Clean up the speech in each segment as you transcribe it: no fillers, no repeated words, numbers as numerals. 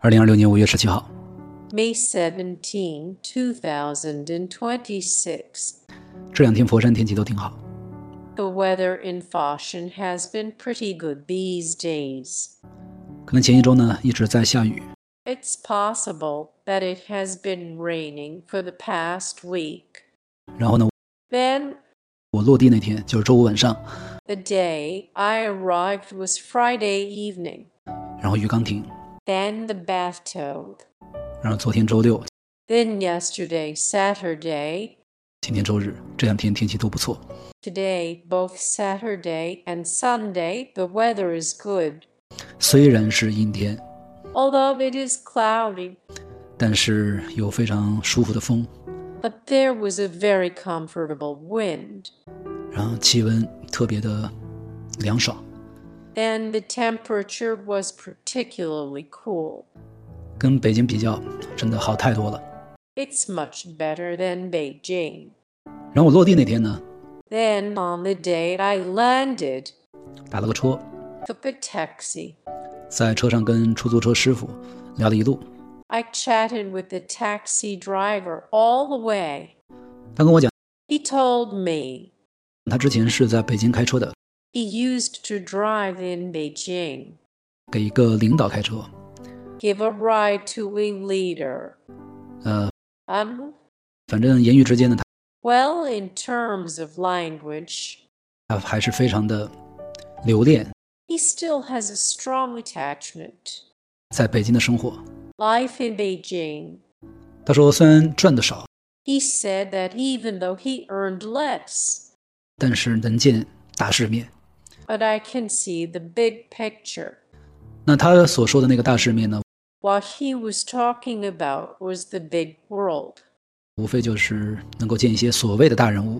2026年5月17号 May 17, 2026. 这两天佛山天气都挺好。 The weather in Foshan has been pretty good these days. 可能前一周呢一直在下雨。 It's possible that it has been raining for the past week. 然后呢 Then, 我落地那天就是周五晚上， the day I arrived was Friday evening. 然后雨刚停， Then the bathtub. 然后昨天周六， Then yesterday, Saturday. 今天周日，这两天天气都不错。 Today, both Saturday and Sunday, the weather is good. 虽然是阴天， Although it is cloudy, 但是有非常舒服的风， but there was a very comfortable wind. 然后气温特别的凉爽， And the temperature was particularly cool. 跟北京比较真的好太多了。 It's much better than Beijing. 然后我落地那天呢， Then on the day I landed, 打了个车， took a taxi. 在车上跟出租车师傅聊了一路。 I chatted with the taxi driver all the way. 他跟我讲， He told me 他之前是在北京开车的， he used to drive in Beijing, 给一个领导开车。 give a ride to a leader. 反正言语之间呢， Well, in terms of language, 他还是非常的留恋 he still has a strong attachment. 在北京的生活。 Life in Beijing. 他说虽然赚的少， He said that even though he earned less, 但是能见大世面。 but I can see the big picture. 那他所说的那个大世面呢， What he was talking about was the big world. 无非就是能够见一些所谓的大人物。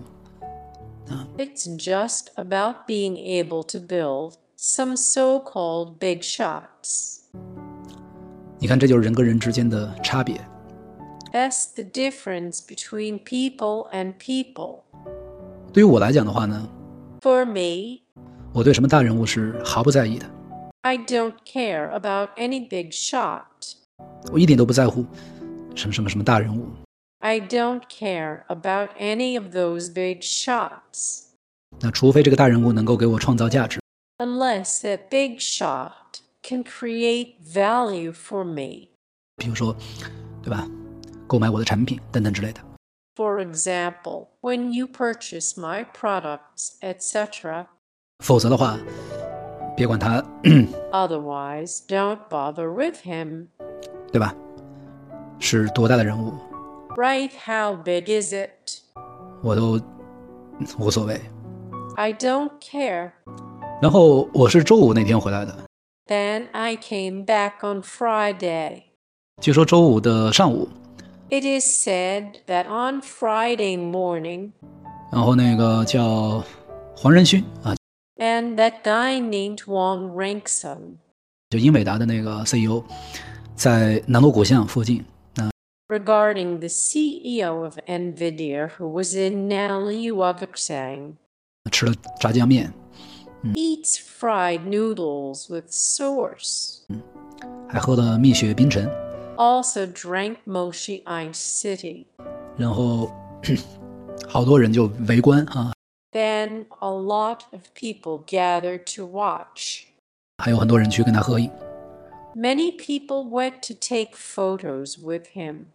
It's just about being able to build some so-called big shots. 你看，这就是人跟人之间的差别。 That's the difference between people and people. 对于我来讲的话呢， For me, 我对什么大人物是毫不在意的， I don't care about any big shot. 我一点都不在乎什么大人物。 I don't care about any of those big shots, 那除非这个大人物能够给我创造价值， unless that big shot can create value for me. 比如说，对吧？购买我的产品等等之类的。 For example, when you purchase my products, etc. 否则的话，别管他， Otherwise, don't bother with him. 对吧？是多大的人物， Right, how big is it? 我都无所谓。 I don't care. 然后我是周五那天回来的， Then I came back on Friday. 据说周五的上午， It is said that on Friday morning, 然后那个叫黄仁勋啊， and that guy named Wang Rankson, 就英伟达的那个 CEO， 在南锣鼓巷附近 regarding the CEO of NVIDIA who was in Naliuaviksang, 吃了炸酱面， eats fried noodles with sauce, 还喝了蜜雪冰城， also drank Moshi Ice City. 然后好多人就围观啊， Then a lot of people gathered to watch. 还有很多人去跟他合影。 Many people went to take photos with him.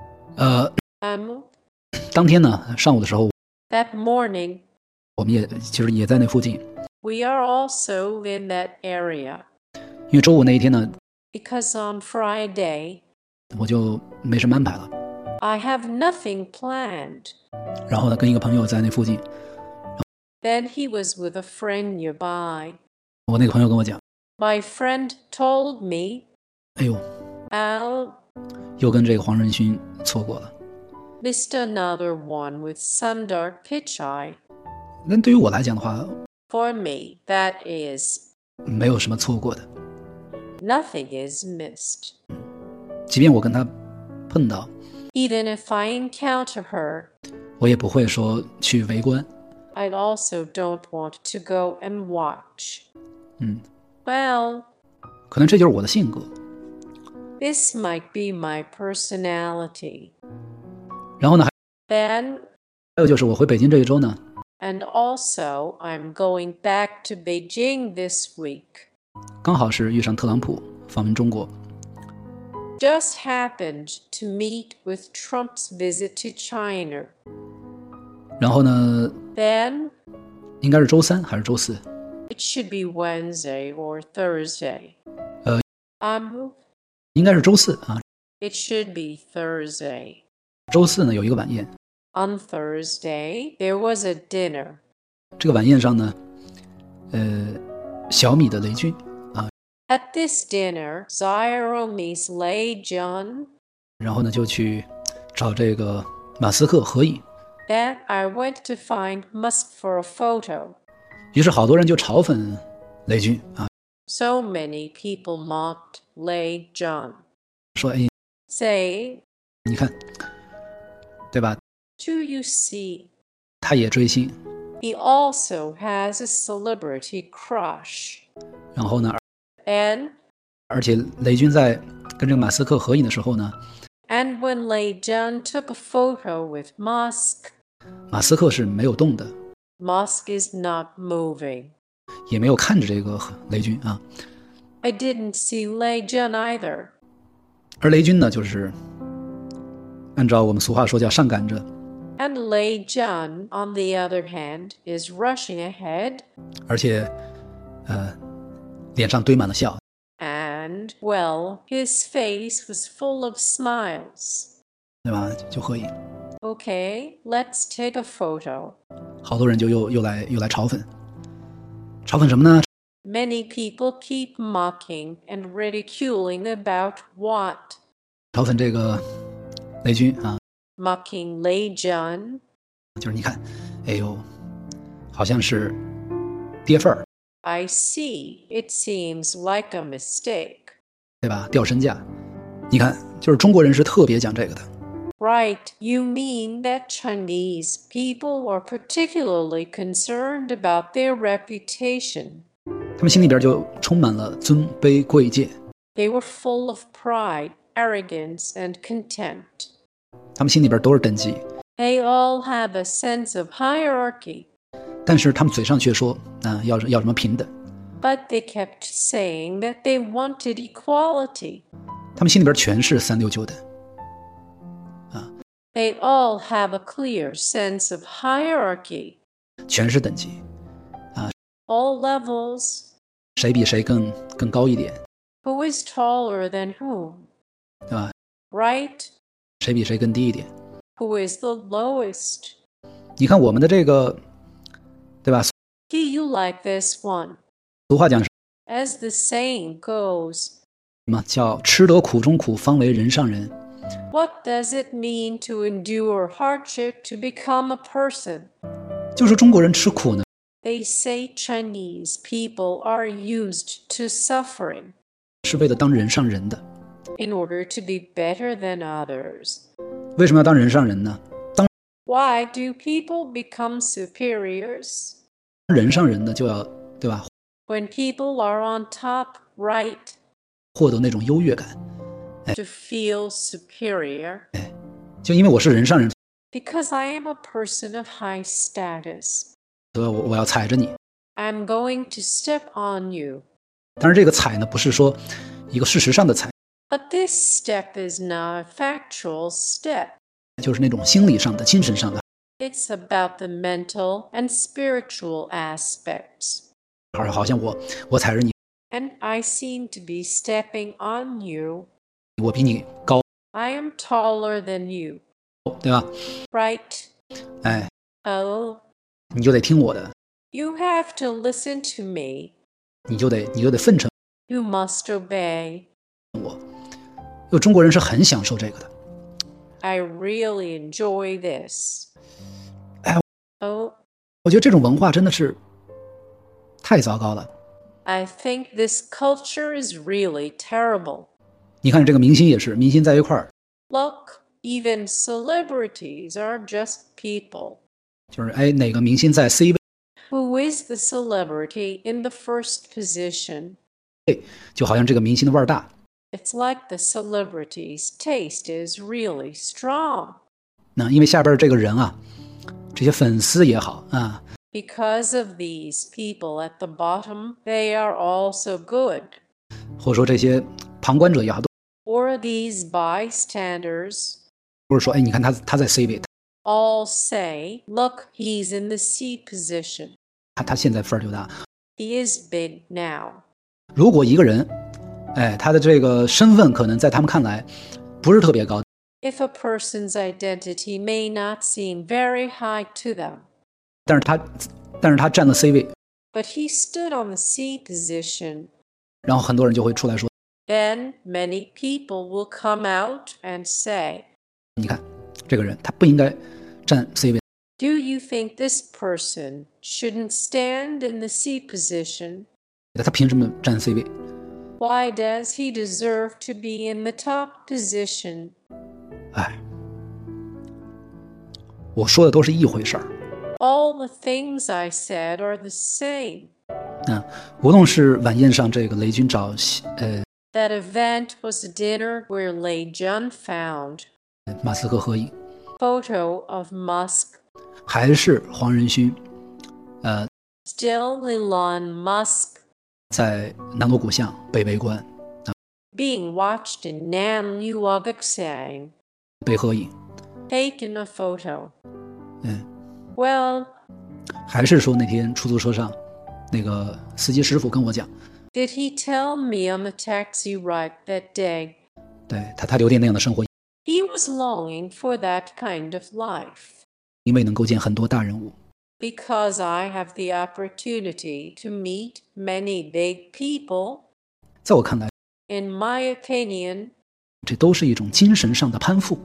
当天呢上午的时候， That morning, 我们其实也在那附近， we are also in that area, 因为周五那一天呢， because on Friday, 我就没什么安排了。 I have nothing planned. 然后呢，跟一个朋友在那附近， Then he was with a friend nearby. 我那个朋友跟我讲， My friend told me, 哎呦， Al 又跟这个黄仁勋错过了。 missed another one with Sundar Pichai. 但对于我来讲的话， For me, that is, 没有什么错过的。 nothing is missed. 即便我跟他碰到， Even if I encounter her, 我也不会说去围观。 I also don't want to go and watch. Mm. Well, 可能这就是我的性格。 This might be my personality. 然后呢， Then, 还有就是我回北京这一周呢， and also, I'm going back to Beijing this week. 刚好是遇上特朗普访问中国。 Just happened to meet with Trump's visit to China. 然后呢， Then, 应该是周3还是周4？ it should be Wednesday or Thursday. 应该是周4啊。 It should be Thursday. 周4呢有一个晚宴， On Thursday, there was a dinner. 这个晚宴上呢，小米的雷军 At this dinner, Xiaomi's Lei Jun, 然后呢就去找这个马斯克合影， then I went to find Musk for a photo. 于是好多人就嘲讽雷军啊， So many people mocked Lei Jun, 说哎， say, 你看，对吧？ do you see? 他也追星， He also has a celebrity crush. 然后呢， And 而且雷军在跟这个马斯克合影的时候呢， when Lei Jun took a photo with Musk, 马斯克是没有动的， Musk is not moving. 也没有看着这个雷军啊。 I didn't see Lei Jun either. 而雷军呢，就是按照我们俗话说叫上赶着， And Lei Jun, on the other hand, is rushing ahead 而且脸上堆满了笑， and, well, his face was full of smiles. 对吧？就合影， Okay, let's take a photo. 好多人就又来嘲讽，嘲讽什么呢？ Many people keep mocking and ridiculing about what? 嘲讽这个雷军啊， Mocking Lei Jun. 就是你看，哎呦，好像是跌份儿， I see. It seems like a mistake. 对吧？掉身价，你看，就是中国人是特别讲这个的。 Right, you mean that Chinese people are particularly concerned about their reputation. 他们心里边就充满了尊卑贵贱， They were full of pride, arrogance, and contempt. 他们心里边都是等级， They all have a sense of hierarchy, 但是他们嘴上却说要什么平等， but they kept saying that they wanted equality. 他们心里边全是三六九等， They all have a clear sense of hierarchy. 全是等级， All levels. 谁比谁更高一点， Who is taller than whom? 对吧？ Right? 谁比谁更低一点？ Who is the lowest? 你看我们的这个，对吧？ Do you like this one? 俗话讲什 As the saying goes, 么叫吃得苦中苦，方为人上人。 what does it mean to endure hardship to become a person? 就是中国人吃苦呢， They say Chinese people are used to suffering 是为了当人上人的。 in order to be better than others. 为什么要当人上人呢？ Why do people become superiors? 当人上人的就要，对吧？ When people are on top, right? 获得那种优越感， To feel superior. 就因为我是人上人， Because I am a person of high status. 所以我要踩着你。 I'm going to step on you. 当然，这个踩呢，不是说一个事实上的踩， But this step is not a factual step. 就是那种心理上的、精神上的， It's about the mental and spiritual aspects. 好像我踩着你， And I seem to be stepping on you. 我比你高， I am taller than you. 对吧？ Right? 哎， Oh, 你就得听我的， you have to listen to me. 你就得奉承。 You must obey. 因为中国人是很享受这个的。 I really enjoy this. Eh. Oh, 我觉得这种文化真的是太糟糕了。 I think this culture is really terrible. 你看这个明星也是，明星在一块儿， Look, even celebrities are just people. 就是哎哪个明星在 C 位， Who is the celebrity in the first position? 就好像这个明星的腕儿大， It's like the celebrity's taste is really strong. 那因为下边这个人啊，这些粉丝也好啊， Because of these people at the bottom, they are all so good. 或者说这些旁观者也好， Or these bystanders 都是说，哎，你看他在 C 位， all say, look, he's in the C position. 他现在份儿就大。 He is big now. 如果一个人，哎，他的这个身份可能在他们看来不是特别高， If a person's identity may not seem very high to them, 但是他占了 C 位， but he stood on the C position, 然后很多人就会出来说， then many people will come out and say, 你看这个人他不应该占 C 位， do you think this person shouldn't stand in the C position? 他凭什么占 C 位？ Why does he deserve to be in the top position? 哎，我说的都是一回事儿。 All the things I said are the same. 无论是晚宴上这个雷军找 That event was a dinner where Lei Jun found 马斯克合影， photo of Musk, 还是黄仁勋 still Elon Musk, 在南锣鼓巷被围观 being watched in Namluogaksang, 被合影， taken a photo. 嗯， Well, 还是说那天出租车上那个司机师傅跟我讲， did he tell me on the taxi ride that day? 对他留恋那样的生活， He was longing for that kind of life. 因为能够见很多大人物。 Because I have the opportunity to meet many big people, 在我看来， in my opinion, 这都是一种精神上的攀附，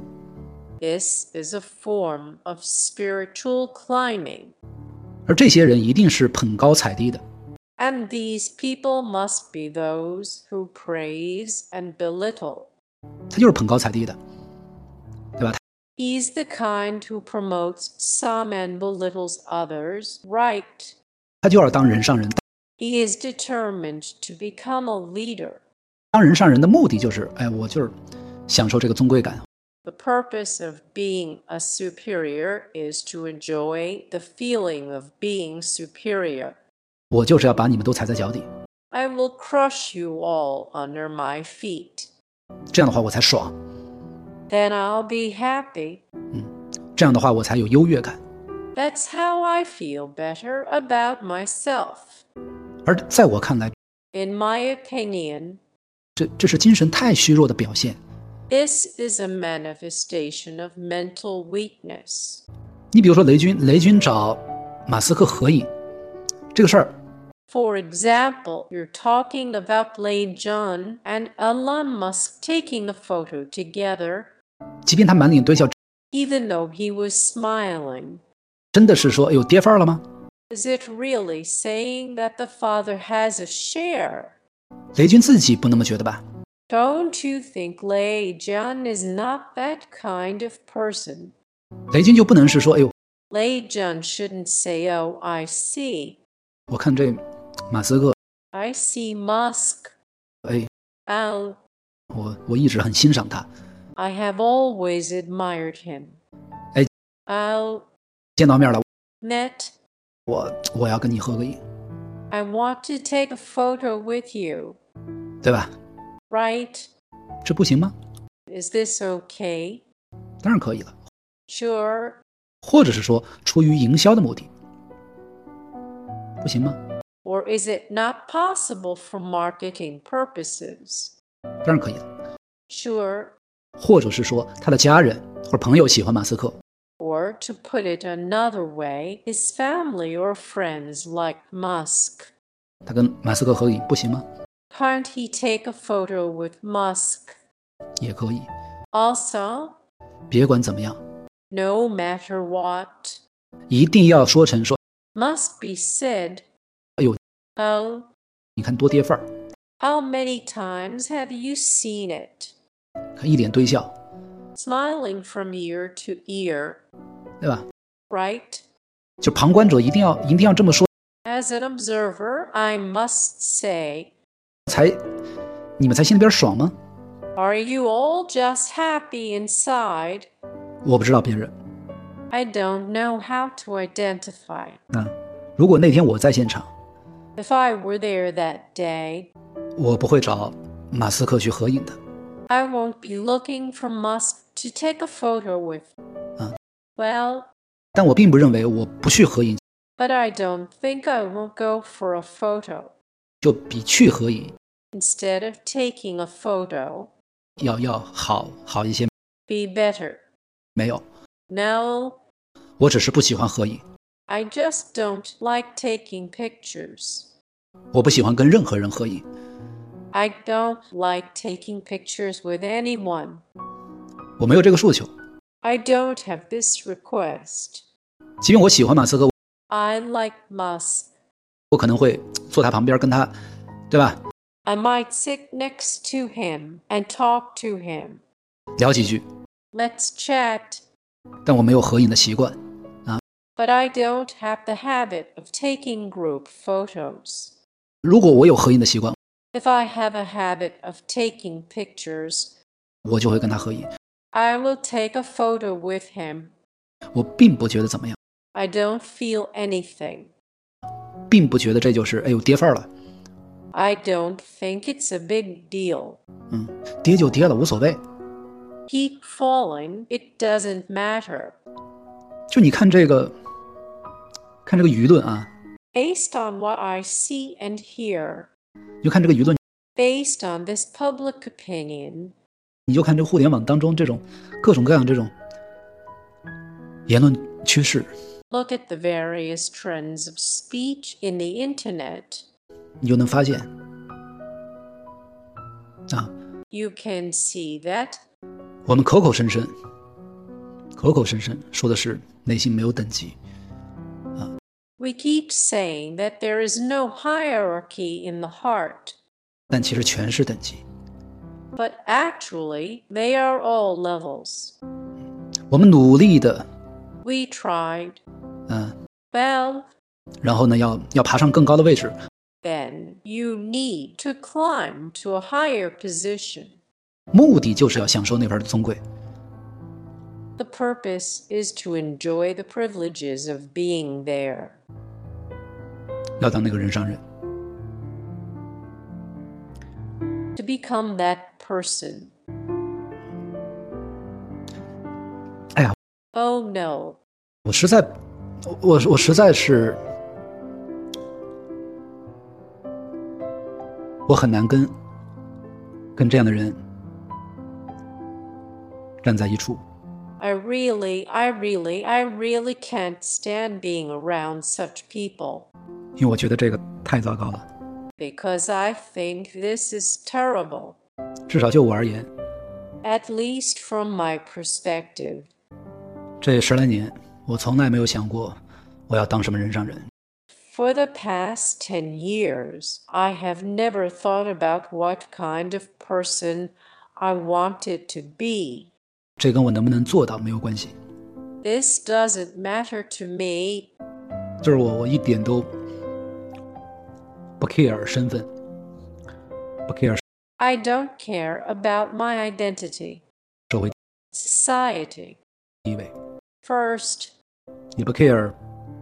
this is a form of spiritual climbing. 而这些人一定是捧高踩低的。 And these people must be those who praise and belittle. 他就是捧高踩低的，对吧？ He's the kind who promotes some and belittles others, right? 他就要当人上人， He is determined to become a leader. 当人上人的目的就是，哎，我就是享受这个尊贵感。 The purpose of being a superior is to enjoy the feeling of being superior. 我就是要把你们都踩在脚底， I will crush you all under my feet. 这样的话我才爽， Then I'll be happy. 这样的话我才有优越感。 That's how I feel better about myself. 而在我看来， In my opinion, 这是精神太虚弱的表现。 this is a manifestation of mental weakness. 你比如说雷军找马斯克合影这个事儿， For example, you're talking about Lei Jun and Elon Musk taking a photo together, 即便他满脸堆笑， even though he was smiling. 真的是说，哎呦跌份了吗？ Is it really saying that the father has a share? 雷军自己不那么觉得吧？ Don't you think Lei Jun is not that kind of person? 雷军就不能是说，哎呦， Lei Jun shouldn't say, oh, I see. 我看这马斯克， I see Musk. 哎， Oh, 我一直很欣赏他， I have always admired him. Hey. Oh, 见到面了， Net, 我要跟你合个影， I want to take a photo with you. 对吧？ Right? 这不行吗？ Is this okay? 当然可以了， Sure. 或者是说出于营销的目的，不行吗？ Or is it not possible for marketing purposes? 当然可以了， Sure. 或者是说他的家人或者朋友喜欢马斯克， Or to put it another way, his family or friends like Musk. 他跟马斯克合影不行吗？ Can't he take a photo with Musk? 也可以。 Also, 别管怎么样， no matter what, 一定要说成说， must be said, 哎呦， oh, 你看多跌份儿， how many times have you seen it? 看一脸堆笑， Smiling from ear to ear, 对吧？ right? 就旁观者一定要这么说， As an observer, I must say, 你们才心里边爽吗？ Are you all just happy inside? 我不知道别人。 I don't know how to identify. 如果那天我在现场， If I were there that day, 我不会找马斯克去合影的。 I won't be looking for Musk to take a photo with. Well, 但我并不认为我不去合影 but I don't think I will go for a photo 就比去合影 instead of taking a photo 要好一些。 be better. 没有， No, 我只是不喜欢合影， I just don't like taking pictures. 我不喜欢跟任何人合影。 I don't like taking pictures with anyone. 我没有这个诉求。 I don't have this request. 即便我喜欢马斯克， I like Musk. 我可能会坐他旁边跟他，对吧？ I might sit next to him and talk to him. 聊几句， Let's chat. 但我没有合影的习惯。 But I don't have the habit of taking group photos. 如果我有合影的习惯， If I have a habit of taking pictures, 我就会跟他合影。 I will take a photo with him. 我并不觉得怎么样， I don't feel anything. 并不觉得这就是哎呦跌份了。 I don't think it's a big deal. 跌就跌了，无所谓。 Keep falling, it doesn't matter. 就你看这个舆论啊， Based on what I see and hear, 你就看这个舆论， based on this public opinion, 你就看这个互联网当中这种各种各样这种言论趋势， look at the various trends of speech in the internet. 你就能发现啊， You can see that 我们口口声声说的是内心没有等级， we keep saying that there is no hierarchy in the heart, 但其实全是等级。 but actually they are all levels. 我们努力的， We tried. Well, 然后呢要爬上更高的位置， then you need to climb to a higher position. 目的就是要享受那份尊贵。 The purpose is to enjoy the privileges of being there. 要当那个人上人。 To become that person. 哎呀， Oh no. 我实在是，我很难跟这样的人站在一处。 I really can't stand being around such people. 因为我觉得这个太糟糕了， Because I think this is terrible. 至少就我而言， At least from my perspective. 这10来年我从来没有想过我要当什么人上人。 For the past 10 years, I have never thought about what kind of person I wanted to be. 这跟我能不能做到没有关系， This doesn't matter to me. 就是我一点都不 care 身份，不 care I don't care about my identity. 社会 Society. 地位， First, 也不 care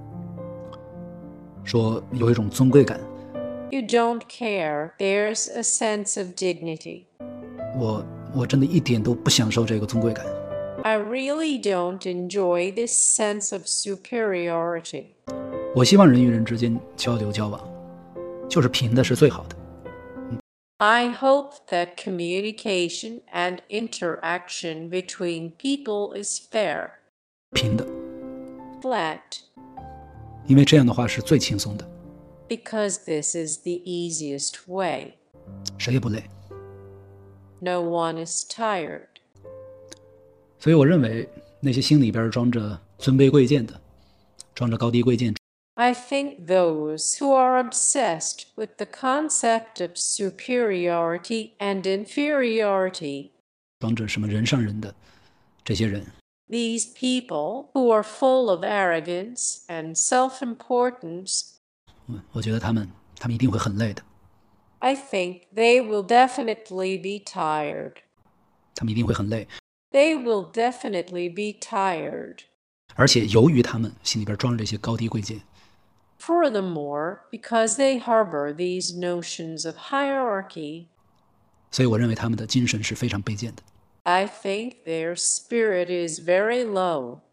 说有一种尊贵感。 you don't care there's a sense of dignity. 我真的一点都不享受这个尊贵感。 I really don't enjoy this sense of superiority. 我希望人与人之间交流交往，就是平的是最好的。 I hope that communication and interaction between people is fair, 平的， flat, 因为这样的话是最轻松的， because this is the easiest way. 谁也不累。 No one is tired. 所以我认为那些心里边装着尊卑贵贱的，装着高低贵贱， I think those who are obsessed with the concept of superiority and inferiority, 装着什么人上人的这些人， these people who are full of arrogance and self-importance, 我觉得他们一定会很累的。 I think they will definitely be tired. 他们一定会很累， They will definitely be tired. 而且由于他们心里边装着这些高低贵贱， Furthermore, because they harbor these notions of hierarchy, 所以我认为他们的精神是非常卑贱的。 I think their spirit is very low.